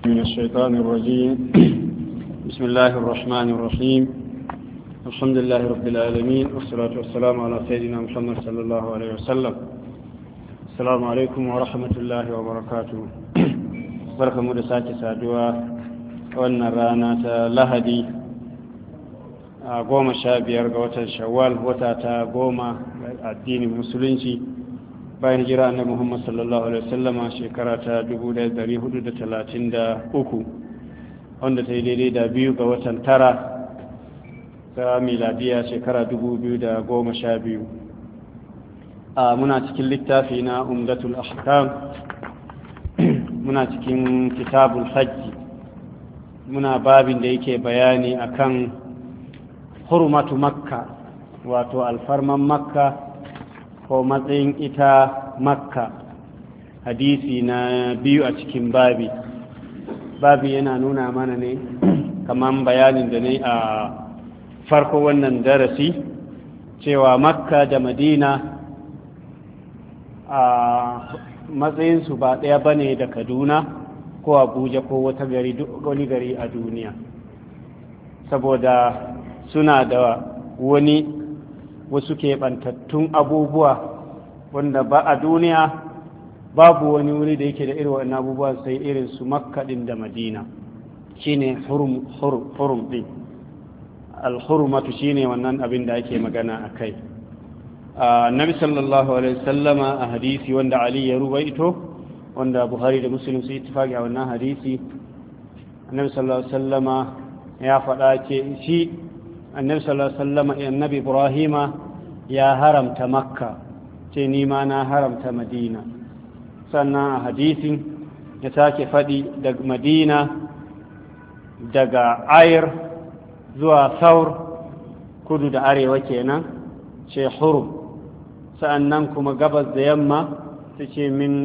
من الشيطان الرجيم. بسم الله الرحمن الرحيم. الحمد لله رب العالمين، والصلاة والسلام على سيدنا محمد صلى الله عليه وسلم. السلام عليكم ورحمة الله وبركاته. بركة مدساك سادوا وأن رانا لهدي goma sha biyar ga watan shawwal, wata ta goma addinin musulunci bayan hijira annabi Muhammad sallallahu alaihi wasallama shekara ta 1433, wanda ta yi daidai da 2 ga watan tara ta miladiya shekara 2012. Muna cikin littafi na umdatul ahkam, muna cikin kitabul hajji, muna babin da yake bayani akan hurmatu makka, wato alfarman makka ko matsayin ita makka. Hadisi na biyu a cikin babi yana nuna mana ne kaman bayanin da ne a farko wannan darasi, cewa makka da madina a matsayinsu ba ɗaya bane da kaduna ko abuja ko wani gari a duniya, saboda suna da wasu keɓantattun abubuwa wanda ba a duniya babu wani wuri da yake da irin wannan abubuwa sai irin su makka din da madina. Shine hurum din, alhurmatu shine wannan abin da ake magana a kai. Annabi sallallahu alaihi wasallama a hadisi wanda Ali ya ruwaito, wanda Buhari da Muslim su ittifaqi a wannan hadisi, Annabi sallallahu alaihi wasallama ya faɗa ce shi annabi sallallahu alaihi wasallam annabi Ibrahima ya haramta makka, ce ni ma na haramta madina. Sannan a hadisin ya sake faɗi daga madina, daga ayr zuwa saur, kudu da arewa kenan, ce hurum. Sa'annan kuma gabas da yamma ta ce min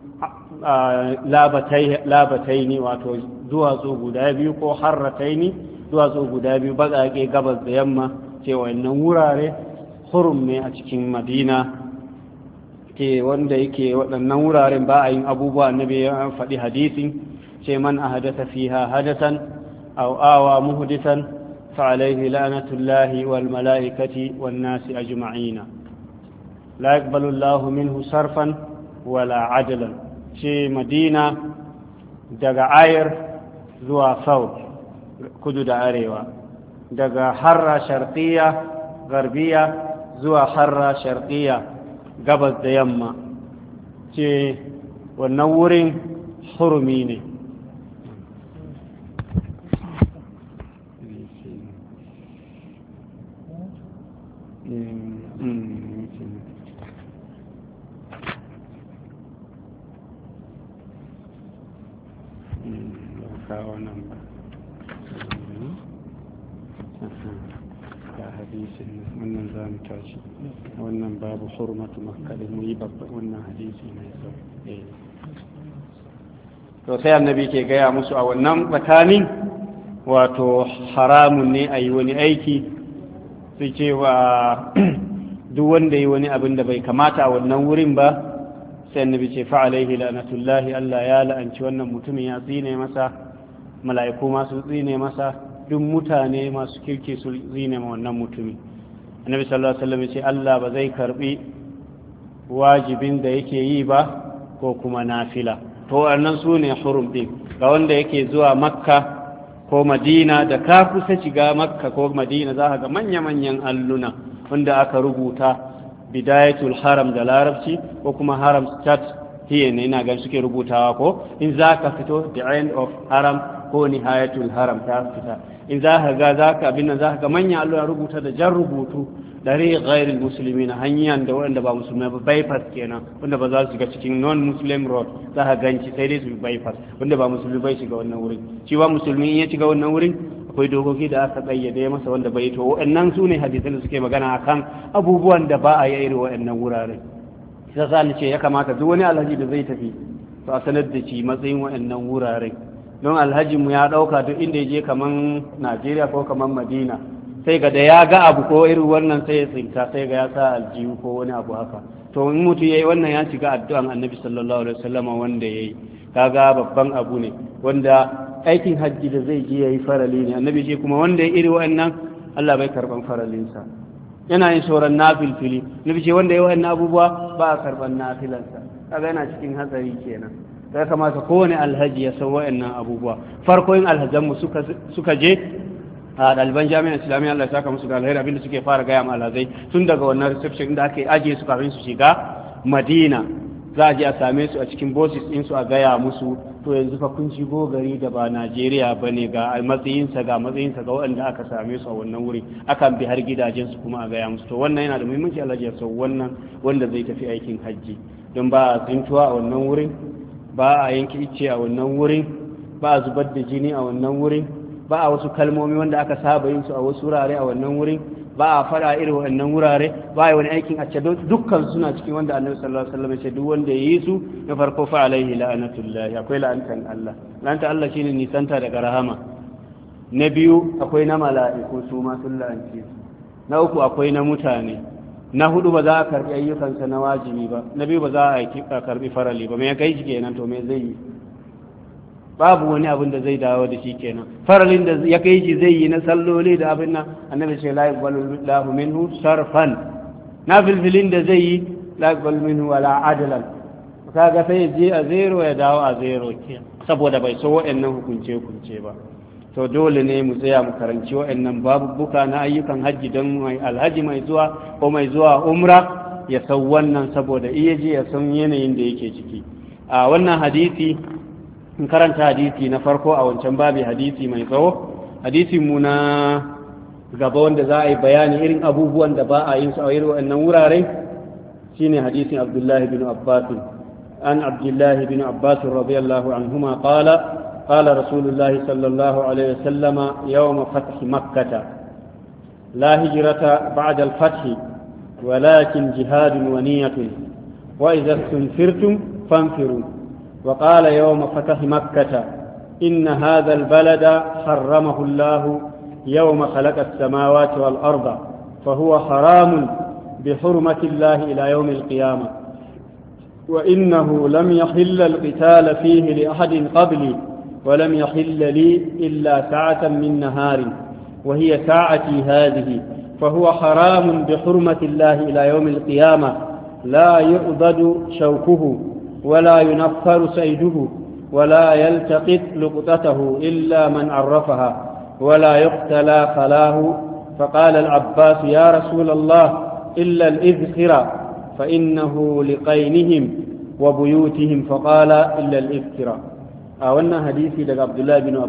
labataini, wato duwatsu guda biyu, ko harrataini, duwatsu guda biyu baƙaƙe gabas da yamma, ce wannan wurare hurum ne a cikin madina, ke wanda yake waɗannan wuraren ba a yin abubuwa. Annabi ya faɗi hadisin, ce man ahadatha fiha hadathan aw awa muhdisan fa alayhi la'natullahi wal malaikati wan nasi ajma'ina la yaqbalu Allahu minhu sarfan wala adlan. ce madina daga ayr zuwa saur, kudu da arewa, daga harra sharqiyya garbiya zuwa harra sharqiyya gabas da yamma, ce wannan wurin hurumi ne. wannan za mu tashi wannan babu hurmatu makka da mu yi babban wannan hadisi ne. To sai annabi ke gaya musu a wannan tsakanin, wato haramun ne a yi wani aiki, su cewa duk wanda yi wani abin da bai kamata a wannan wurin ba, sai annabi ce fa alaihi la'natullahi, Allah ya la'anci wannan mutumin, ya tsine masa, mala'iku masu tsine masa, duk mutane masu kirki su zine ma wannan mutumi. Annabi sallallahu alaihi wasallam ya ce Allah ba zai karbi wajibin da yake yi ba ko kuma nafila. To wannan sune hurum din. Ga wanda yake zuwa makka ko madina, da ka kusa shiga makka ko madina za ka ga manya-manyan alluna wanda aka rubuta bidayatul haram da larabci, ko kuma haram start here ne ina ga suke rubutawa, ko in za ka fito the end of haram ko nihayatul haram ta fita. In za ka ga abin nan za ka ga manya allura rubuta da jan rubutu dare ghairil musulmi na hanyar da waɗanda ba musulmai ba, bypass kenan, wanda ba za su shiga cikin non-muslim road, za ka ganci sai dai su bypass, wanda ba musulmi bai shiga wannan wurin. shi ba musulmi in ya shiga wannan wurin akwai dokoki da aka kayyade masa wanda bai to waɗannan su ne hadisan da suke magana akan abubuwan da ba a yi irin waɗannan wuraren. sai sa ni ce ya kamata duk wani alhaji da zai tafi to a sanar da shi matsayin waɗannan wuraren, don alhaji mu ya ɗauka duk inda ya je kaman Najeriya ko kaman Madina sai ga da ya ga abu ko irin wannan sai ya tsinta sai ga ya sa aljihu ko wani abu haka to in mutum yayi wannan ya shiga addu'an annabi sallallahu alaihi wasallam wanda yayi kaga babban abu ne wanda aikin hajji da zai je yayi farali ne annabi ce kuma wanda ya iri wannan Allah bai karban faralinsa yana yin sauran nafilfili nabi ce wanda yayi wannan abubuwa ba a karban nafilansa kaga yana cikin hatsari kenan ya kamata kowane alhaji ya san wa'annan abubuwa farko yin alhazanmu suka je a ɗaliban jami'ar islamiyya Allah ya saka musu da alheri abinda suke fara gaya ma alhazai tun daga wannan reception inda ake ajiye su kafin su shiga madina za a je a same su a cikin bosses din su a gaya musu to yanzu fa kun shigo gari da ba Najeriya bane ga matsayinsa ga waɗanda aka same su a wannan wuri akan bi har gidajen su kuma a gaya musu to wannan yana da muhimmanci alhaji ya san wannan wanda zai tafi aikin hajji don ba a tsintuwa a wannan wurin ba a yanki icce a wannan wurin ba a zubar da jini a wannan wurin ba a wasu kalmomi wanda aka saba yin su a wasu wurare a wannan wurin ba a fara irin wannan wurare ba a wani aikin a dukkan suna cikin wanda annabi sallallahu alaihi wasallam ya ce duk wanda yi su na farko fa alaihi la'anatullahi akwai la'antan Allah la'anta Allah shine nisanta daga rahama na biyu akwai na mala'iku su ma sun la'anci na uku akwai na mutane na hudu ba za a karbi ayyukansa na wajibi ba na biyu ba za a karbi farali ba me ya kai shi kenan to me zai yi babu wani abin da zai dawo da shi kenan faralin da ya kai shi zai yi na salloli da abin nan annabi ce la yaqbalu lahu minhu sarfan na filfilin da zai yi la yaqbalu minhu wala adlan kaga sai je a zero ya dawo a zero kenan saboda bai so wa'annan hukunce ba to dole ne mu tsaya mu karanci wa'annan babubuka na ayyukan hajji don mai alhaji mai zuwa ko mai zuwa umra ya san wannan saboda iya ji ya san yanayin da yake ciki a wannan hadisi in karanta hadisi na farko a wancan babi hadisi mai tsawo hadisin mu na gaba wanda za a yi bayani irin abubuwan da ba a yin su a irin wannan wurare shine hadisin Abdullahi bin Abbas an Abdullahi bin Abbas radiyallahu anhuma qala قال رسول الله صلى الله عليه وسلم يوم فتح مكة لا هجرة بعد الفتح ولكن جهاد ونية وإذا استنفرتم فانفروا وقال يوم فتح مكة إن هذا البلد حرمه الله يوم خلق السماوات والأرض فهو حرام بحرمة الله إلى يوم القيامة وإنه لم يحل القتال فيه لأحد قبلي ولم يحل لي إلا ساعة من نهار وهي ساعتي هذه فهو حرام بحرمة الله إلى يوم القيامة لا يؤضد شوكه ولا ينفر سيده ولا يلتقط لقطته إلا من عرفها ولا يقتلى خلاه فقال العباس يا رسول الله إلا الإذخر فإنه لقينهم وبيوتهم فقال إلا الإذخر a wannan hadisi daga Abdullahi bin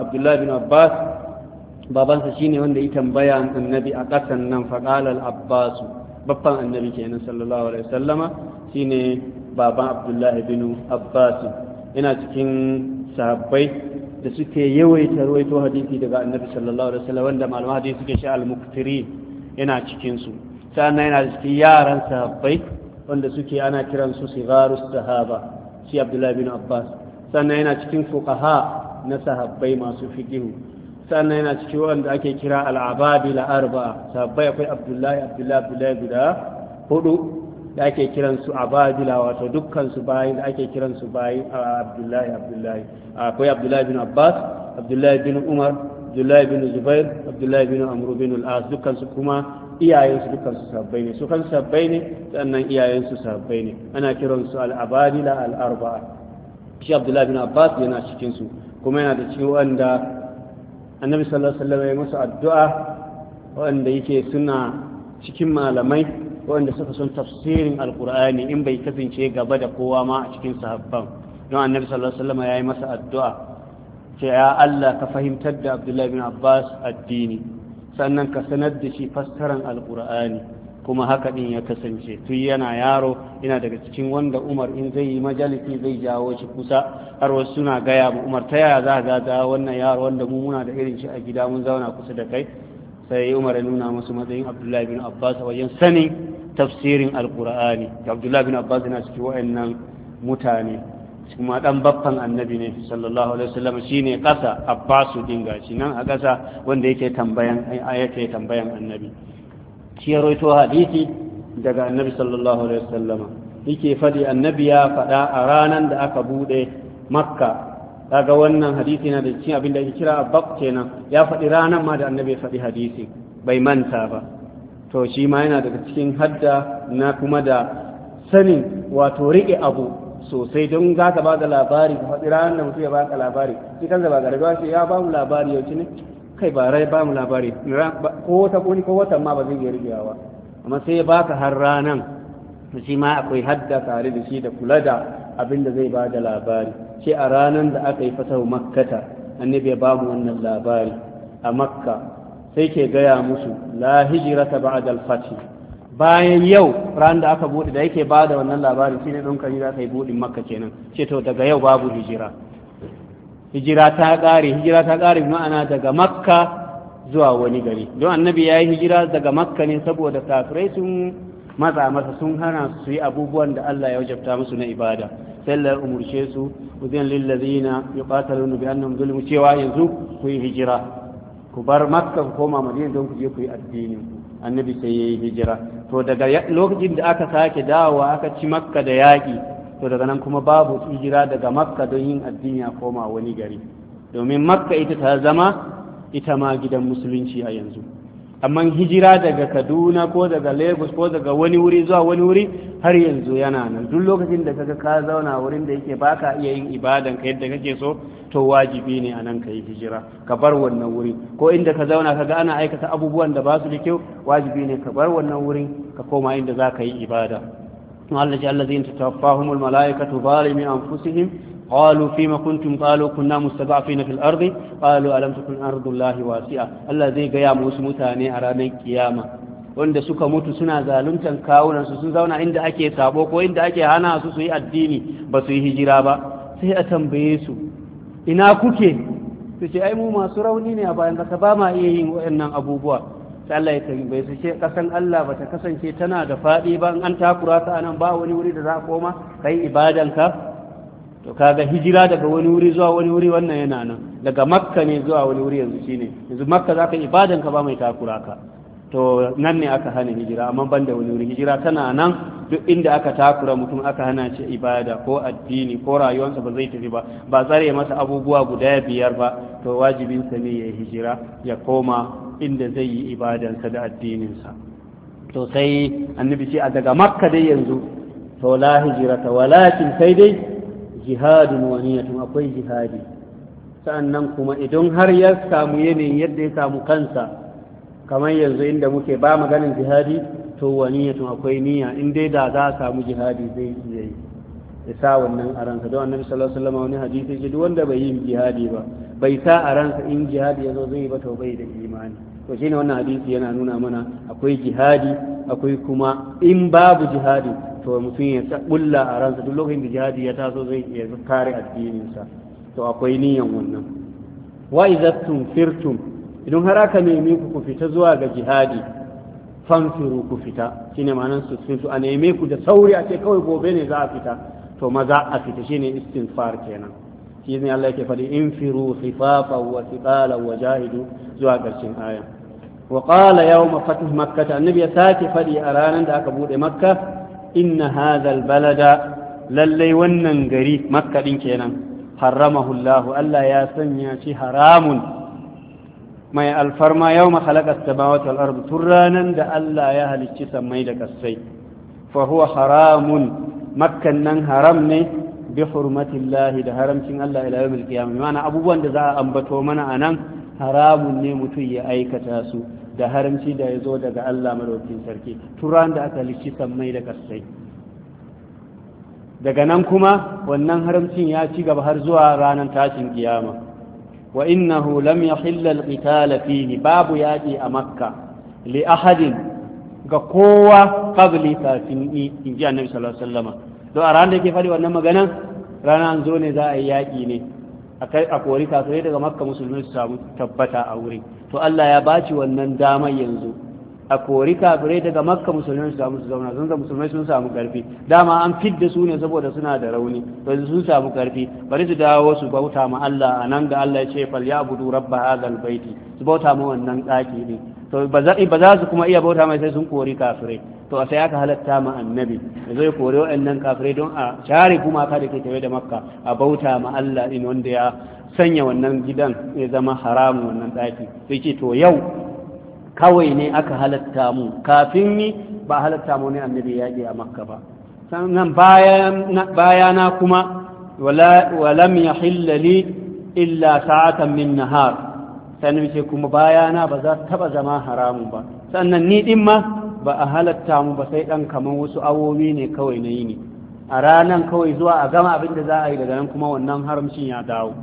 Abbas babansa shine wanda ya tambaya annabi a ƙasan nan faqala al-Abbas babban annabi kenan sallallahu alaihi wasallama shine baban Abdullahi bin Abbas yana cikin sahabbai da suke yawaita rawaito hadisi daga annabi sallallahu alaihi wasallam wanda malaman hadisi suke shi al-muktirin yana cikin su sannan yana cikin yaran sahabbai wanda suke ana kiransu sigarus sahaba shi Abdullahi bin Abbas sannan yana cikin fuqaha na sahabbai masu fiqh sannan yana cikin wanda ake kira al-abadila arba'a sahabbai akwai Abdullahi guda hudu da ake kiran su abadila wato dukkan su bayin da ake kiran su bayin Abdullahi akwai Abdullahi bin Abbas Abdullahi bin Umar Abdullahi bin Zubair Abdullahi bin Amr bin al-As dukkan su kuma iyayensu dukkan su sahabbai ne su kan sahabbai ne sannan iyayensu sahabbai ne ana kiran su al-abadila al-arba'a shi Abdullahi bin Abbas yana cikin su kuma yana da cikin wanda Annabi sallallahu alaihi wasallam ya masa addu'a wanda yake suna cikin malamai wanda suka son tafsirin alqur'ani in bai kasance gaba da kowa ma a cikin sahabban don Annabi sallallahu alaihi wasallam ya yi masa addu'a ce ya Allah ka fahimtar da Abdullahi bin Abbas addini sannan ka sanar da shi fassaran alqur'ani kuma haka din ya kasance tun yana yaro yana daga cikin wanda Umar in zai yi majalisi zai jawo shi kusa har wasu suna gaya ma Umar ta yaya za ga wannan yaro wanda mu muna da irin shi a gida mun zauna kusa da kai sai Umar ya nuna musu matsayin Abdullahi bin Abbas wajen sanin tafsirin alqur'ani Abdullahi bin Abbas yana cikin wayannan mutane kuma dan baffan annabi ne sallallahu alaihi wasallam shine kasa Abbasu dinga shi nan a kasa wanda yake tambayan annabi shi ya rawaito hadisi daga annabi sallallahu alaihi wasallam yake fadi annabi ya fada a ranan da aka bude makka kaga wannan hadisi na da cikin abin da ake kira abbaq kenan ya fadi ranan ma da annabi ya fadi hadisi bai manta ba to shi ma yana daga cikin hadda na kuma da sanin wato rike abu sosai don za ka ba da labari ka faɗi ranar da mutum ya baka labari shi kansa ba gargawa shi ya ba mu labari yau ne kai ba rai ba mu labari ko wata kuni ko watan ma ba zai iya rigewa ba amma sai ya baka har ranan shi ma akwai hadda tare da shi da kula da abin da zai ba da labari shi a ranar da aka yi fatahu makkata annabi ya ba mu wannan labari a makka sai ke gaya musu la hijrata ba'da al-fath bayan yau ran da aka bude da yake ba da wannan labarin shine don kari za ka yi budin makka kenan ce to daga yau babu hijira ta kare ma'ana daga makka zuwa wani gari don annabi ya yi hijira daga makka ne saboda kafirai sun matsa masa sun hana su yi abubuwan da Allah ya wajabta musu na ibada sai Allah ya umurce su udin lil ladina yuqataluna bi annahum zulmu cewa yanzu ku yi hijira ku bar makka ku koma madina don ku je ku yi addini annabi sai ya yi hijira to daga lokacin da aka sake dawowa aka ci makka da yaƙi to daga nan kuma babu hijira daga makka don yin addini a koma wani gari domin makka ita ta zama ita ma gidan musulunci a yanzu amma hijira daga kaduna ko daga lagos ko daga wani wuri zuwa wani wuri har yanzu yana nan duk lokacin da kaga ka zauna wurin da yake baka iya yin ibadan ka yadda kake so to wajibi ne anan ka yi hijira ka bar wannan wuri ko inda ka zauna kaga ana aikata abubuwan da ba su da kyau wajibi ne ka bar wannan wurin ka koma inda za ka yi ibada Allah ji allazina tatawaffahumul malaikatu zalimi anfusihim قالوا فيما كنتم قالوا كنا مستضعفين في الأرض قالوا ألم تكن أرض الله واسعة الله زي قيام وسمتاني أرانا قيامة wanda suka mutu suna zaluntan kawunansu sun zauna inda ake sabo ko inda ake hana su yi addini ba su yi hijira ba sai a tambaye su ina kuke su ce ai mu masu rauni ne a bayan kasa ba ma iya yin waɗannan abubuwa sai Allah ya tambaye su ce kasan Allah bata kasance tana da faɗi ba in an takura ta anan ba wani wuri da za a koma kai ibadanka to kaga hijira daga wani wuri zuwa wani wuri wannan yana nan daga makka ne zuwa wani wuri yanzu shine yanzu makka zaka ibadan ka ba mai takura ka to nan ne aka hana hijira amma ban da wani wuri hijira tana nan duk inda aka takura mutum aka hana shi ibada ko addini ko rayuwarsa ba zai tafi ba tsare masa abubuwa guda 5 ba to wajibin sa ne ya hijira ya koma inda zai yi ibadansa da addininsa to sai annabi ce a daga makka dai yanzu to la hijrata walakin sai dai jihadun wa niyyatun akwai jihadi sa'annan kuma idan har ya samu yanayin yadda ya samu kansa kamar yanzu inda muke ba maganin jihadi to wa niyyatun akwai niyya in dai da za a samu jihadi zai iya yi ya sa wannan a ransa don annabi sallallahu alaihi wasallam wani hadisi ce duk wanda bai yi jihadi ba bai sa a ransa in jihadi yazo zai ba to bai da imani to shine wannan hadisi yana nuna mana akwai jihadi akwai kuma in babu jihadi to mutum ya bulla a ransa duk lokacin da jihadi ya taso zai iya kare addininsa to akwai niyan wannan wa idza tunfirtum idan har aka nemi ku fita zuwa ga jihadi fanfiru ku fita shine ma'anar su a neme ku da sauri a ce kawai gobe ne za a fita to maza a fita shine istinfar kenan shi ne Allah yake faɗi infiru khifafa wa thiqala wa jahidu zuwa ƙarshen aya wa qala yawma fath makkah annabi ya sake faɗi a ranar da aka bude makka inna hadha albalada lallai wannan gari makka din kenan haramahu Allah ya sanya shi haramun mai alfarma yawma khalaqa as-samawati wal ard turanan da Allah ya halicci sammai da kasai fa huwa haramun makkan nan haram ne bi hurmatillahi da haramcin Allah ila yawmil qiyamah ma'ana abubuwan da za a ambato mana anan haramun ne mutum ya aikata su da haramci da ya zo daga Allah madaukin sarki turan da aka lici sammai da kasai daga nan kuma wannan haramcin ya ci gaba har zuwa ranar tashin kiyama wa innahu lam yahilla al-qital fihi babu yaqi a makka li ahadin ga kowa qabli kafin in ji annabi sallallahu alaihi wasallam don a ranar da yake faɗi wannan magana ranar zo ne za a yi yaƙi ne a kori kafirai daga makka musulmi su samu tabbata a wuri to Allah ya baci wannan damar yanzu a kori kafirai daga makka musulmai su samu su zauna sun ga musulmai sun samu karfi dama an fidda su ne saboda suna da rauni to sun samu karfi bari su dawo su bauta ma Allah anan da Allah ya ce fal ya'budu rabb hadhal baiti su bauta ma wannan daki din to ba za su kuma iya bauta mai sai sun kori kafirai to sai aka halatta ma annabi da zai kori waɗannan kafirai don a share gumaka da ke tafe da makka a bauta ma Allah din wanda ya sanya wannan gidan ya zama haramun wannan daki sai ce to yau kawai ne aka halatta mu kafin ni ba halatta mu ne annabi yaƙi a makka ba sannan bayana kuma walam yahilla li illa sa'atan min nahar sannan ce kuma bayana ba za ta taba zama haramun ba sannan ni din ma ba a halatta mu ba sai dan kaman wasu awowi ne kawai na yini a ranan kawai zuwa a gama abin da za a yi daga nan kuma wannan haramcin ya dawo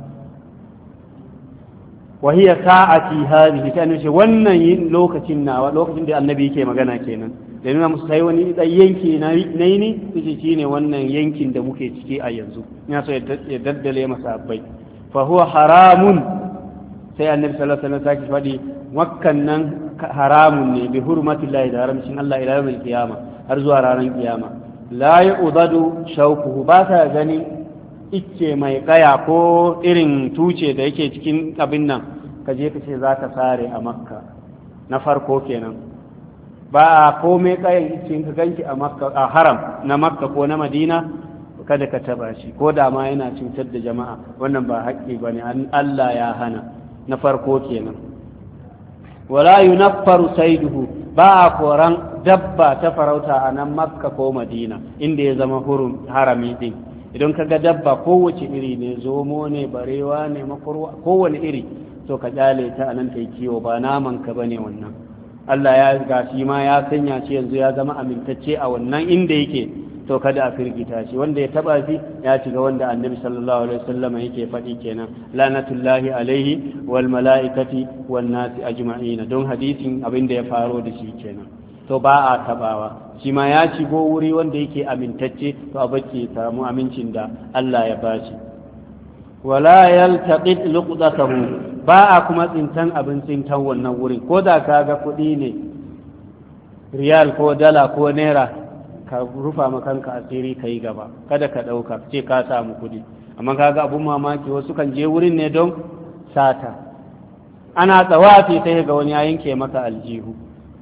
وهي ساعتي هذه كان شيء wannan lokacin nawa lokacin da annabi yake magana kenan da nuna musu sai wani dan yanki nayi ne shine wannan yankin da muke ciki a yanzu ina so ya daddale masabbai fa huwa haramun sai annabi sallallahu alaihi wasallam saki fadi makkan nan haramun ne bi hurmatillahi da haramcin Allah ila yawmil qiyama har zuwa ranar kiyama la yu'dadu shawquhu ba ta gani icce mai kaya ko irin tuce da yake cikin abin nan ka je ka ce za ka sare a makka na farko kenan ba a komai kayan icce ka ganki a makka a haram na makka ko na madina kada ka taba shi ko da ma yana cutar da jama'a wannan ba haƙƙi ba ne Allah ya hana na farko kenan wala yunaffaru saiduhu ba a koran dabba ta farauta a nan makka ko madina inda ya zama harami din idan ka ga dabba kowace iri ne zomo ne barewa ne makurwa kowane iri to ka kyale ta anan ta yi kiwo ba naman ka bane wannan Allah ya gashi ma ya sanya shi yanzu ya zama amintacce a wannan inda yake to kada a firgita shi wanda ya taba shi ya shiga wanda annabi sallallahu alaihi wasallam yake faɗi kenan lanatullahi alaihi wal malaikati wan nasi ajma'ina don hadisin abin da ya faro da shi kenan to ba a tabawa shi ma ya shigo wuri wanda yake amintacce to a bace samu amincin da Allah ya bashi wala yaltaqit luqdatahu ba a kuma tsintan abin tsintan wannan wurin ko da kaga kuɗi ne riyal ko dala ko naira ka rufa makanka asiri kai gaba kada ka ɗauka ce ka samu kuɗi amma kaga abun mamaki wasu kan je wurin ne don sata ana tsawafi sai ga wani ya yanke maka aljihu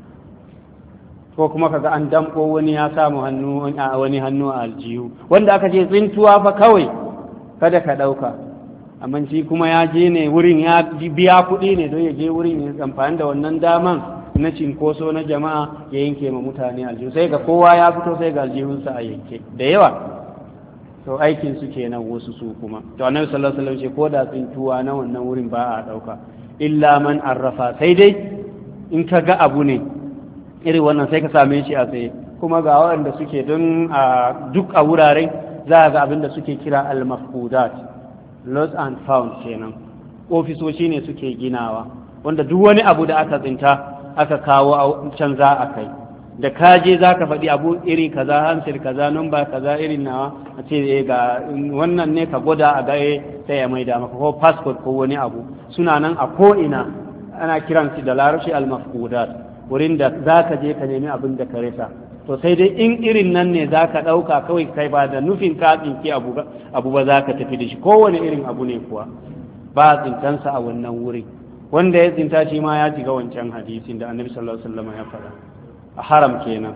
ko kuma kaga an damko wani ya samu wani hannu a aljihu wanda aka ce tsintuwa fa kawai kada ka ɗauka amma shi kuma ya je ne wurin ya biya kuɗi ne don ya je wurin ya amfani da wannan daman na cinkoso na jama'a ya yanke ma mutane aljihu sai ga kowa ya fito sai ga aljihunsa a yanke da yawa to aikin su kenan wasu su kuma to annabi sallallahu alaihi wasallam ce ko da tsintuwa na wannan wurin ba a ɗauka illa man arrafa sai dai in ka ga abu ne irin wannan sai ka same shi a tsaye kuma ga waɗanda suke don a duk a wuraren za a ga abin da suke kira al-mafqudat lost and found kenan ofisoshi ne suke ginawa wanda duk wani abu da aka tsinta aka kawo can za a kai da kaje za ka faɗi abu iri kaza hansir kaza numba kaza irin nawa a ce ga wannan ne ka gwada a gaye sai ya maida maka ko passport ko wani abu suna nan a ko'ina ana kiransu da larabci al-mafqudat wurin da za ka je ka nemi abin da ka rasa to sai dai in irin nan ne za ka ɗauka kawai kai ba da nufin ka tsinki abu ba za ka tafi da shi kowane irin abu ne kuwa ba tsintansa a wannan wurin wanda ya tsinta shi ma ya shiga wancan hadisin da annabi sallallahu alaihi wasallam ya faɗa a haram kenan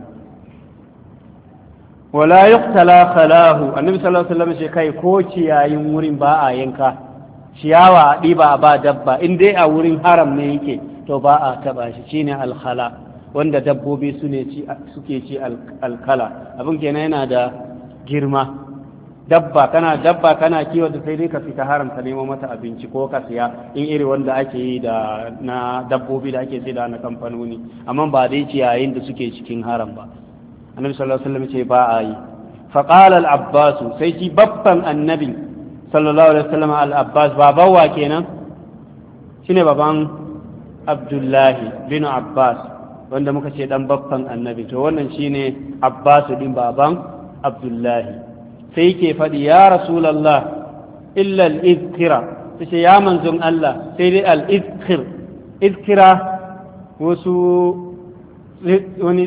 wala yuqtala khalahu annabi sallallahu alaihi wasallam shi kai ko ciyayin wurin ba a yanka ciyawa a ɗiba ba dabba in dai a wurin haram ne yake to ba a taba shi shine alkhala wanda dabbobi suke ci alkala abin kenan yana da girma dabba kana kiwo da sai dai ka fita haramta nemo mata abinci ko ka siya in iri wanda ake yi da na dabbobi da ake sai da na kamfanoni amma ba dai ciyayin da suke cikin haram ba annabi sallallahu alaihi wasallam ce ba a yi fa qala al abbas sai shi babban annabi sallallahu alaihi wasallam al abbas baban wa kenan shine baban abdullahi bin abbas wanda muka ce dan babban annabi to wannan shine abbas din baban abdullahi sai yake faɗi ya rasulallah illa al-izkira sai ya manzon Allah sai dai al-izkira wasu wani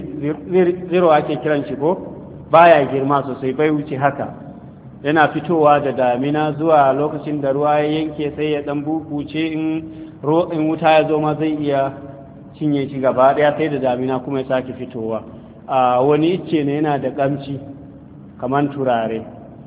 tsiro ake kiran shi ko baya girma sosai, bai wuce haka, yana fitowa da damina zuwa lokacin da ruwa ya yanke sai ya dan bubuce, in wuta ya zo ma zai iya cinye shi gaba daya, sai da damina kuma ya sake fitowa. a wani icce ne, yana da kamci kamar turare,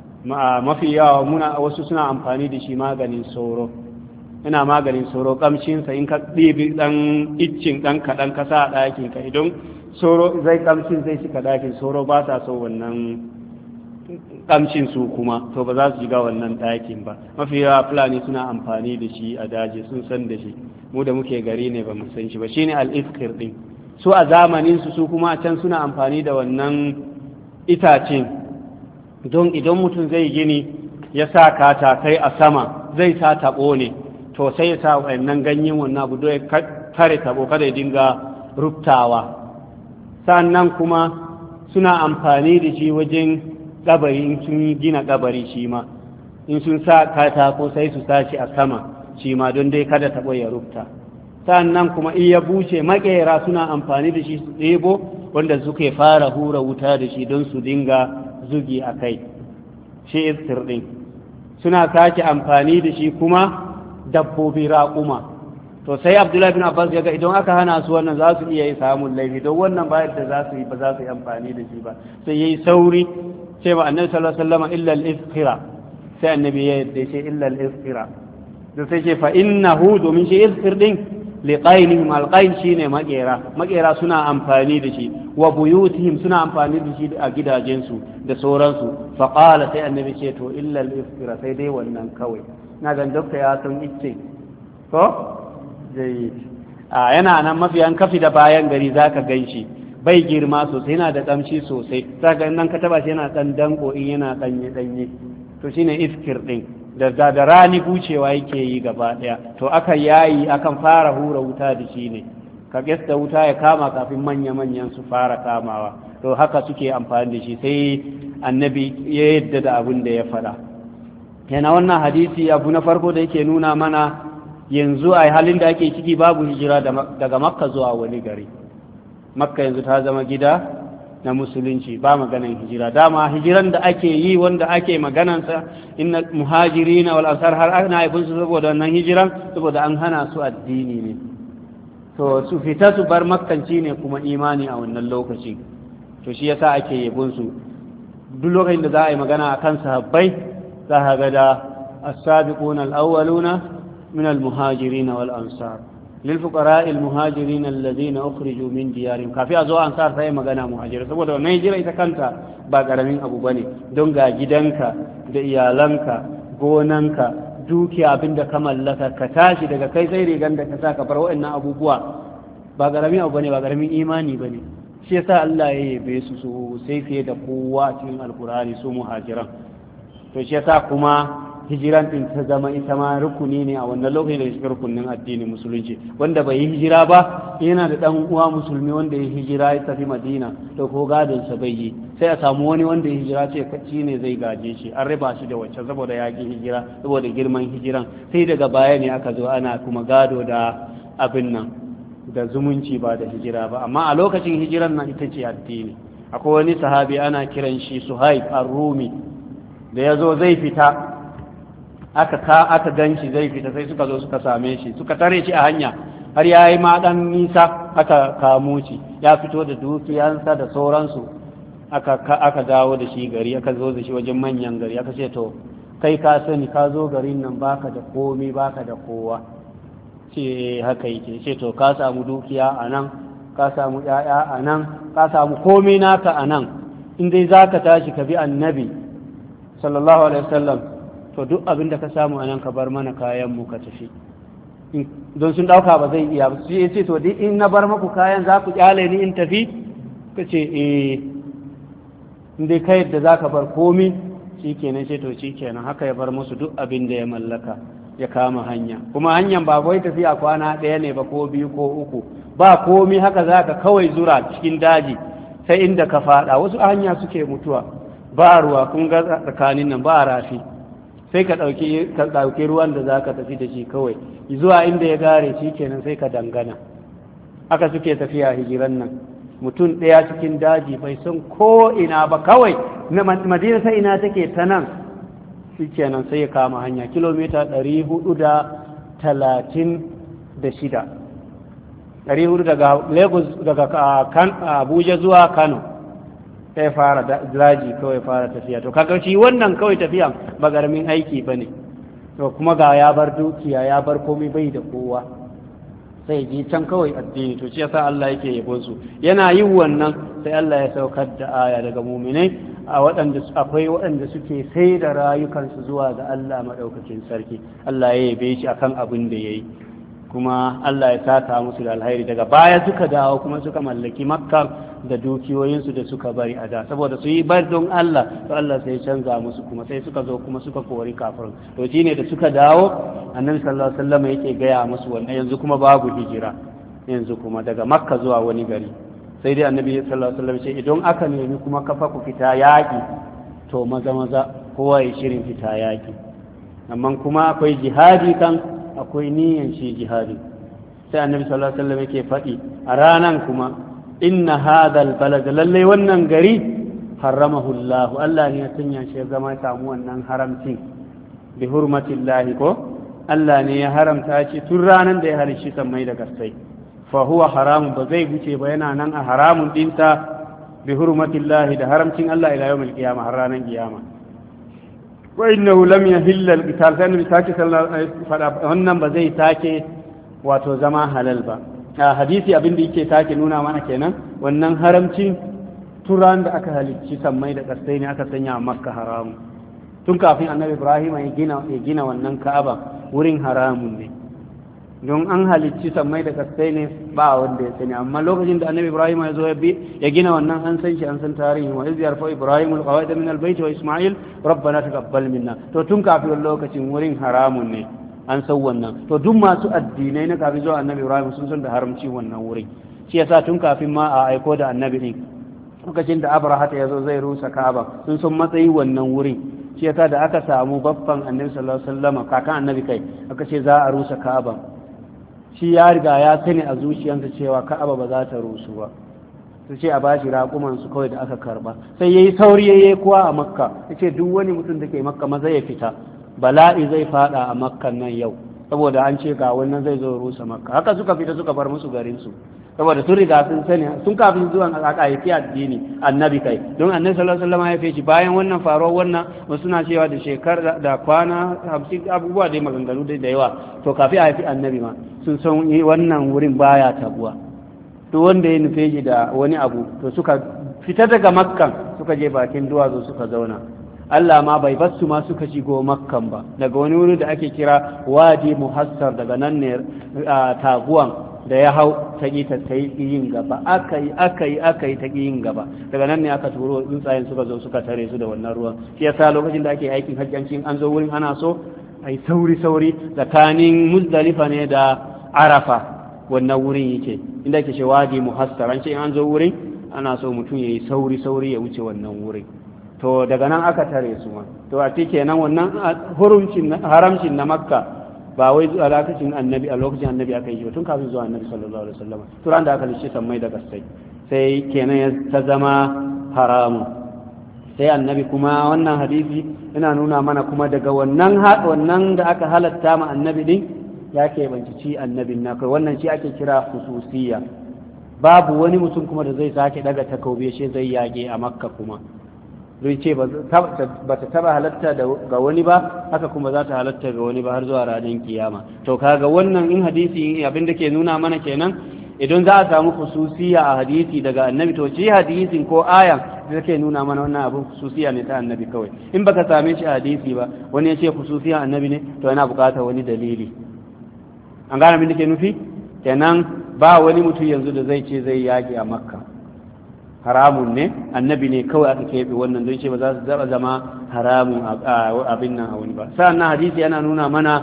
mafi yawa wasu suna amfani da shi maganin sauro, yana maganin sauro kamcinsa. in ka ɗibi ɗan iccin ɗan kaɗan kasa a ɗakin ka, idan sauro zai kamcin zai shiga ɗakin, sauro ba sa so wannan kamcin su kuma, to ba za su shiga wannan ɗakin ba. mafi yawa fulani suna amfani da shi a daji, sun san da shi, mu da muke gari ne ba mu san shi ba. shine al-ifkir din. su a zamanin su kuma a can suna amfani da wannan itacen, don idan mutum zai gini ya sa katakai a sama zai sa taɓo ne, to sai ya sa wannan ganyen wannan abu ya kare taɓo kada ya dinga rubtawa. sannan kuma suna amfani da shi wajen kabari, in sun gina kabari shi ma in sun sa katako sai su sa shi a sama shi ma don dai kada taɓo ya rubta. sannan kuma in ya bushe makera suna amfani da shi su ɗebo wanda suke fara hura wuta da shi don su dinga zugi a kai, shi istir ɗin. suna sake amfani da shi kuma dabbobi raƙuma. to sai abdullahi bin abbas ya ga idan aka hana su wannan za su iya yi samun laifi, don wannan ba yadda za su yi ba za su yi amfani da shi ba. sai yayi sauri ce ba annabi sallallahu alaihi wasallam illa al-ifkhira, sai annabi ya yadda ce illa al-ifkhira, da sai ce fa innahu, domin shi ifkhir din liqainihim, alqain shine makera suna amfani da shi, wa buyutihim suna amfani da shi a gidajensu da sauransu. fa qala, sai annabi ce to illa al-ifkhira, sai dai wannan kawai. na ga dokta ya san icce ko zai yana nan mafiyan kafi da bayan gari zaka ganshi, bai girma sosai, yana da kamshi sosai, zaka nan ka taba shi yana dan danko in yana danye to shine ifkir din. da rani bucewa yake yi gaba daya, to aka yayi akan fara hura wuta da shi ne, ka gesta wuta ya kama kafin manya-manyan su fara kamawa. to haka suke amfani da shi, sai annabi ya yadda da abin da ya faɗa. yana wannan hadisi abu na farko da yake nuna mana yanzu a halin da ake ciki babu hijira daga makka zuwa wani gari. makka yanzu ta zama gida na musulunci, ba maganan hijira. dama hijiran da ake yi wanda ake maganansa inna muhajirina wal ansar, har ana haifin su saboda wannan hijiran, saboda an hana su addini ne. to su fita su bar makkanci ne kuma imani a wannan lokaci, to shi yasa ake yabon su. duk lokacin da za a yi magana akan sahabbai za a ga da as-sabiquna al-awwaluna min al-muhajirin wal ansar للفقراء المهاجرين الذين أخرجوا من ديارهم. كافي أزو أنصار سأي مغانا مهاجر سبوة ونهجر إذا كنت باقرمين أبو بني دونغا جدنك ديالنك غوننك دوكي أبند كمال لك كتاشي دك كي سيري غندك ساك برو إن أبو بوا باقرمين أبو بني باقرمين إيماني بني شيسا الله يبسسو سيفي دقوات من القرآن سو مهاجرا فشيسا كما hijiran din ta zama ita ma rukuni ne a wannan lokacin da shiga rukunin addinin musulunci. wanda bai yi hijira ba yana da dan uwa musulmi wanda ya hijira ya tafi Madina, to ko gadon sa bai yi, sai a samu wani wanda ya hijira ce kaci ne zai gaje shi, an riba shi da wacce saboda ya ki hijira, saboda girman hijiran. sai daga baya ne aka zo ana kuma gado da abin nan da zumunci ba da hijira ba. amma a lokacin hijiran nan ita ce addini. akwai wani sahabi ana kiran shi Suhaib ar-Rumi, da yazo zai fita aka ganshi zai fita, sai suka zo suka same shi, suka tare shi a hanya, har ya yi ma dan nisa aka kamo shi, ya fito da dukiyansa da sauransu. aka dawo da shi gari, aka zo da shi wajen manyan gari, aka ce to kai ka sani ka zo garin nan baka da komai baka da kowa. ce haka yake. ce to ka samu dukiya a nan, ka samu ƴaƴa a nan, ka samu komai naka a nan, in dai zaka tashi ka bi annabi sallallahu alaihi wasallam, to duk abin da ka samu a nan ka bar mana kayan mu ka tafi. don sun dauka ba zai iya ba, su ce to duk in na bar maku kayan za ku kyale ni in tafi? ka ce in dai ka yadda za ka bar komi shikenan. ce to shikenan. haka ya bar musu duk abin da ya mallaka, ya kama hanya. kuma hanyar ba wai tafiya kwana ɗaya ne ba ko biyu ko uku, ba komi, haka za ka kawai zura cikin daji sai inda ka faɗa. wasu hanya suke mutuwa, ba ruwa, kun ga tsakanin nan ba rafi, sai ka ɗauki ruwan da za ka tafi da shi kawai zuwa inda ya gare shi kenan sai ka dangana. haka suke tafiya hijiran nan mutum ɗaya cikin daji bai san ko ina ba kawai na madina sai ina take ta nan shi kenan sai ya kama hanya kilomita 436 400 daga lagos daga abuja zuwa kano sai fara daji kawai fara tafiya to kaga shi wannan kawai tafiya ba garamin aiki ba ne to kuma ga ya bar dukiya ya bar komai bai da kowa sai ji can kawai addini to shi yasa Allah yake yabon su yana yin wannan sai Allah ya saukar da aya daga mu'minai akwai waɗanda suke sai da rayukansu zuwa ga Allah madaukakin sarki Allah ya yabe shi akan abin da yayi kuma Allah ya sata musu da alhairi daga baya suka dawo kuma suka mallaki makka da dukiyoyinsu da suka bari a da saboda su yi bar don Allah to Allah sai canza musu kuma sai suka zo kuma suka kori kafirin to shine da suka dawo annabi sallallahu alaihi wasallam yake gaya musu wannan yanzu kuma babu hijira yanzu kuma daga makka zuwa wani gari sai dai annabi sallallahu alaihi wasallam ce idan aka nemi kuma kafa ku fita yaki to maza maza kowa ya shirin fita yaki amma kuma akwai jihadi kan akwai niyan shi jihadi sai annabi sallallahu alaihi wasallam yake faɗi a ranan kuma inna hadal balad lallai wannan gari haramahu Allah Allah ne ya sanya shi zama samu wannan haramcin bi hurmatillahi ko Allah ne ya haramta shi tun ranan da ya halicci sammai da kasai fa huwa haramun ba zai wuce ba yana nan a haramun dinta bi hurmatillahi da haramcin Allah ila yawmil qiyamah har ranan kiyama wa innahu lam yahilla al-qital sai annabi sake sallallahu wannan ba zai sake wato zama halal ba a hadisi abin da yake sake nuna mana kenan wannan haramcin turan da aka halicci sammai da ƙasai ne aka sanya a makka haramu tun kafin annabi ibrahim ya gina wannan ka'aba wurin haramun ne don an halicci sammai da ƙasai ne ba wanda ya sani amma lokacin da annabi ibrahim ya zo ya gina wannan an san shi an san tarihi wa iz yarfa ibrahim alqawaid min albayt wa isma'il rabbana taqabbal minna to tun kafin lokacin wurin haramun ne an san wannan to duk masu addinai na kafin zuwa annabi ibrahim sun san da haramci wannan wurin shi yasa tun kafin ma a aiko da annabi din lokacin da abraha ya zo zai rusa ka'aba sun san matsayi wannan wurin shi yasa da aka samu babban annabi sallallahu alaihi wasallam kakan annabi kai aka ce za a rusa ka'aba shi ya riga ya sani a zuciyarsa cewa ka'aba ba za ta rusu ba su ce a bashi raƙuman su kawai da aka karba sai yayi sauri yayi kuwa a makka yace duk wani mutum da ke makka maza ya fita bala'i zai fada a makkan nan yau saboda an ce ga wannan zai zo rusa makka haka suka fita suka bar musu garin su saboda sun riga sun sani sun kafin zuwan alƙaƙaƙi addini annabi kai don annabi sallallahu alaihi wasallam ya fice bayan wannan faruwar wannan wasu na cewa da shekar da kwana 50 abubuwa dai maganganu da yawa to kafi a haifi annabi ma sun san wannan wurin baya tabuwa to wanda ya nufe shi da wani abu to suka fita daga makkan suka je bakin duwatsu suka zauna Allah ma bai basu ma suka shigo makkan ba daga wani wuri da ake kira wadi muhassar daga nan ne taguwan da ya hau ta ƙi ta yi yin gaba aka yi ta ƙi yin gaba daga nan ne aka turo tsuntsayen suka zo suka tare su da wannan ruwan shi yasa lokacin da ake aikin hajjanci an zo wurin ana so a yi sauri tsakanin muzdalifa ne da arafa wannan wurin yake inda ke ce wadi muhassar an ce an zo wurin ana so mutum ya yi sauri ya wuce wannan wurin to daga nan aka tare su ma to a ce kenan wannan haramcin na makka ba wai a lokacin annabi aka yi ba tun kafin zuwa annabi sallallahu alaihi wasallam turan da aka lishe sammai da kasai sai kenan ta zama haramu sai annabi kuma wannan hadisi yana nuna mana kuma daga wannan da aka halatta ma annabi din ya ke ci annabin na kai wannan shi ake kira hususiyya babu wani mutum kuma da zai sake daga takobe shi zai yage a makka kuma don ce ba ta taba halatta ga wani ba haka kuma za ta halatta ga wani ba har zuwa ranar kiyama to kaga wannan in hadisi abin da ke nuna mana kenan idan za a samu khususiya a hadisi daga annabi to shi hadisin ko ayan da take nuna mana wannan abin khususiya ne ta annabi kawai in baka same shi a hadisi ba wani ya ce khususiya annabi ne to yana buƙatar wani dalili an gane abin da ke nufi kenan ba wani mutum yanzu da zai ce zai yaki a makka haramun ne annabi ne kawai aka keɓe wannan don ce ba za su zaba zama haramun abin nan a wani ba sa'annan hadisi yana nuna mana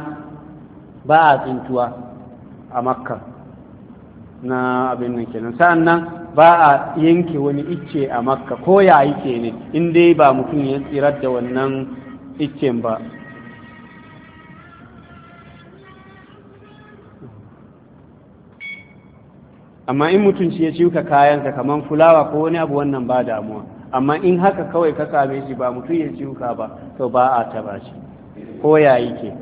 ba a tsintuwa a makka na abin nan kenan sa'annan ba a yanke wani icce a makka ko ya yake ne in dai ba mutum ya tsirar da wannan iccen ba amma in mutum shi ya shuka kayansa kamar fulawa ko wani abu wannan ba damuwa, amma in haka kawai ka same shi ba mutum ya shuka ba to ba a taba shi ko ya yi ke,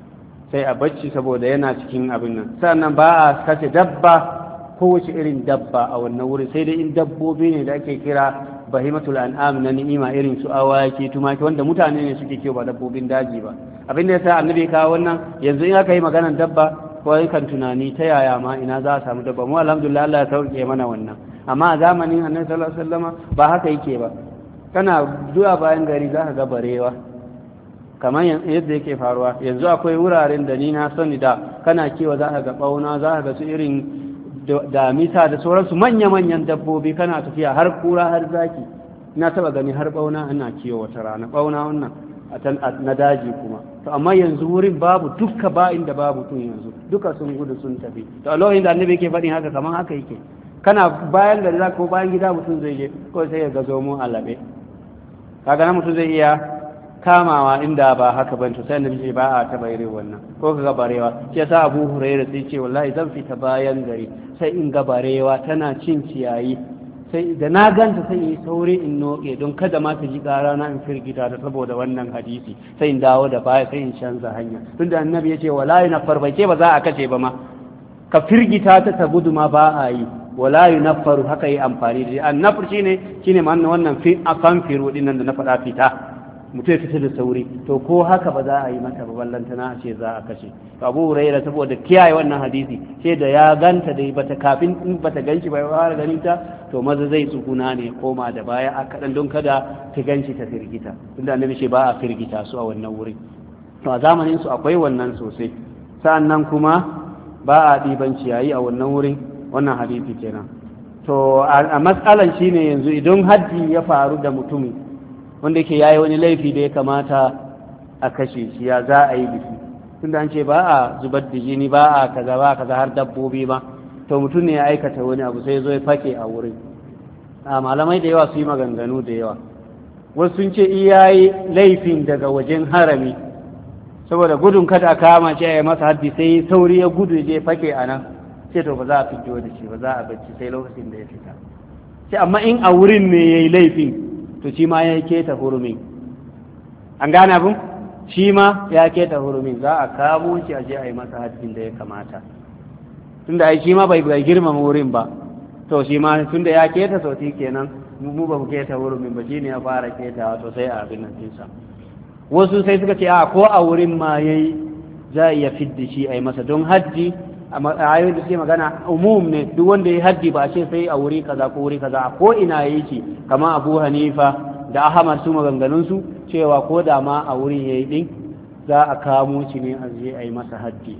sai a bacci saboda yana cikin abin nan. sannan ba a kashe dabba kowace irin dabba a wannan wuri, sai dai in dabbobi ne da ake kira bahimatul an'am na ni'ima, irin su awaki tumaki wanda mutane ne suke kiwo ba dabbobin daji ba. abin da yasa annabi ka wannan yanzu in aka yi maganar dabba ko kan tunani ta yaya ma ina za a samu dabba. mu alhamdulillah Allah ya sauke mana wannan, amma a zamanin annabi sallallahu alaihi wasallam ba haka yake ba. kana zuwa bayan gari za ka ga barewa kamar yadda yake faruwa yanzu. akwai wuraren da ni na sani da kana kiwo za ka ga bauna, za ka ga su irin damisa da sauransu manya-manyan dabbobi, kana tafiya har kura har zaki. na taba gani har bauna ana kiwo wata rana, bauna wannan na daji kuma. to amma yanzu wurin babu, dukka ba inda babu tun yanzu duka sun gudu sun tafi. to a lokacin da annabi yake faɗin haka kamar haka yake, kana bayan gari za ko bayan gida mutum zai je ko sai ya gazo mu alabe, kaga na mutum zai iya kamawa inda ba haka ban. to sai annabi ba a taba irin wannan ko kaga barewa. shi yasa Abu Hurairah sai ce wallahi zan fita bayan gari sai in ga barewa tana cin ciyayi, sai da na ganta sai yi sauri in noke don kada ma ta ji ƙara na in firgita ta saboda wannan hadisi, sai in dawo da baya sai in canza hanya. tunda annabi ya ce wala yunaffar, bai ce ba za a kace ba ma, ka firgita ta ta gudu ma ba a yi. wala yunaffaru haka yi amfani da annafar shine ma'ana wannan fi afan firu dinnan da na faɗa fita, mutum ya fita da sauri. to ko haka ba za a yi mata ballantana a ce za a kashe. Abu Hurairah saboda kiyaye wannan hadisi sai da ya ganta dai bata kafin in bata ganshi ba ya fara ganin ta, to maza zai tsuguna ne koma da baya a kadan don kada ta ganshi ta firgita, tunda annabi ce ba a firgita su a wannan wuri. to a zamanin su akwai wannan sosai. sa'annan kuma ba a ɗiban ciyayi a wannan wurin, wannan hadisi kenan. to a matsalan shine yanzu idan haddi ya faru da mutum wanda yake yayi wani laifi da ya kamata a kashe shi, ya za a yi biki? tunda an ce ba a zubar da jini, ba a kaza ba kaza har dabbobi ba. to mutum ne ya aikata wani abu sai zo ya fake a wurin. malamai da yawa su yi maganganu da yawa. wasu sun ce iyayi laifin daga wajen harami saboda gudun kada a kama shi ya masa haddi, sai sauri ya gudu je fake a nan, sai to ba za a fito da shi ba, za a bacci sai lokacin da ya fita. sai amma in a wurin ne ya yi laifin to shi ma ya keta hurumin. an gane abin? shi ma ya keta hurumin, za a kamo shi a je a yi masa haddin da ya kamata. tunda ai shi ma bai girmama wurin ba, to shi ma tunda ya keta sauti kenan mu ba mu keta hurumin ba, shine ya fara ketawa, to sai a abin nan dinsa. wasu sai suka ce a ko a wurin ma yayi za a iya fidda shi a yi masa, don haddi a ayoyin da suke magana umum ne, duk wanda ya haddi ba a ce sai a wuri kaza ko wuri kaza, a ko ina yake. kamar Abu Hanifa da Ahmad su maganganunsu cewa ko da ma a wurin yayi din za a kamo shi ne a je a yi masa haddi.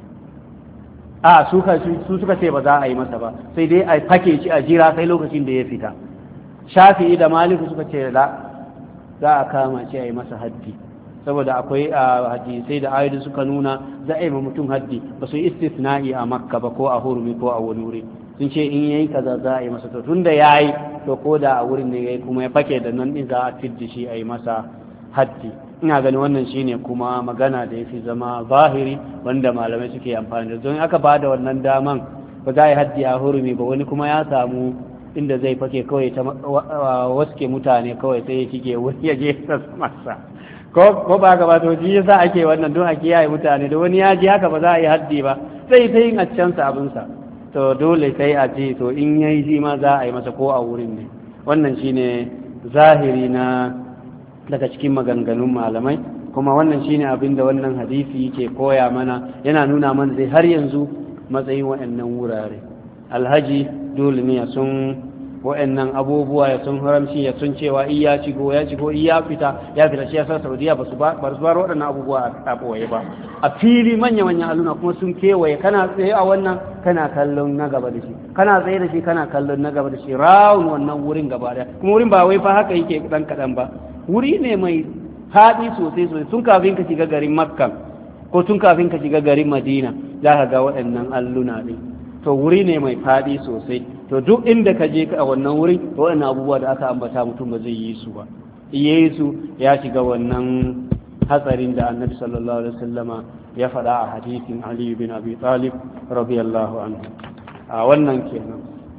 su suka ce ba za a yi masa ba, sai dai a fake shi a jira sai lokacin da ya fita. Shafi'i da Maliku suka ce za a kama shi a yi masa haddi, saboda akwai hadisai da ayoyi suka nuna za a yi ma mutum haddi, ba su yi istisna'i a Makka ba ko a Hurumi ko a wani wuri. sun ce in yayi kaza za a yi masa, to tunda yayi to ko da a wurin ne yayi kuma ya fake da nan din za a fidda shi a yi masa haddi. ina gani wannan shine kuma magana da yafi zama zahiri wanda malamai suke amfani da don aka bada wannan daman ba za a yi haddi a hurumi ba, wani kuma ya samu inda zai fake kawai ta waske mutane kawai sai ya shige wani ya je masa ko ba gaba to shi yasa ake wannan don a kiyaye mutane, da wani ya ji haka ba za a yi haddi ba sai ta yin accansa abinsa, to dole sai a ce to in yayi shi ma za a yi masa ko a wurin ne. wannan shine zahiri na daga cikin maganganun malamai, kuma wannan shine abin da wannan hadisi yake koya mana, yana nuna mana dai har yanzu matsayin waɗannan wurare. alhaji dole ne ya sun waɗannan abubuwa, ya sun haramci, ya sun cewa iya shigo ya shigo, iya fita ya fita. shi yasa Saudiya ba su bar waɗannan abubuwa a ɓoye ba, a fili manya-manyan alluna kuma sun kewaye. kana tsaye a wannan kana kallon na gaba da shi, kana tsaye da shi kana kallon na gaba da shi, rawun wannan wurin gaba daya. kuma wurin ba wai fa haka yake ɗan kaɗan ba, wuri ne mai faɗi sosai sosai. tun kafin ka shiga garin Makka ko tun kafin ka shiga garin Madina za ka ga waɗannan alluna ɗin. to wuri ne mai faɗi sosai. to duk inda ka je a wannan wuri waɗannan abubuwa da aka ambata mutum ba zai yi su ba. Yesu ya shiga wannan hatsarin da Annabi sallallahu alaihi wasallama ya faɗa a hadisin Ali bin Abi Talib radiyallahu anhu. a wannan kenan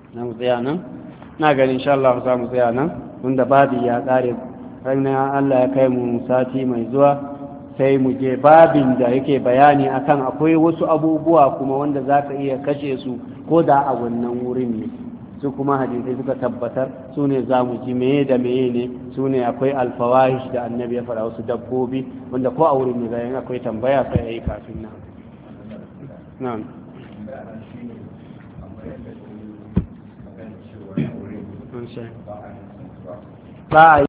na mu tsaya nan na gani insha Allah za mu tsaya nan tunda babi ya kare ranar Allah ya kai mu sati mai zuwa sai mu je babin da yake bayani akan akwai wasu abubuwa kuma wanda za ka iya kashe su ko da a wannan wurin ne su kuma hadisai suka tabbatar su ne za mu ji meye da meye ne su ne akwai alfawahish da annabi ya fara wasu dabbobi wanda ko a wurin ne zai akwai tambaya sai ya yi kafin nan ba a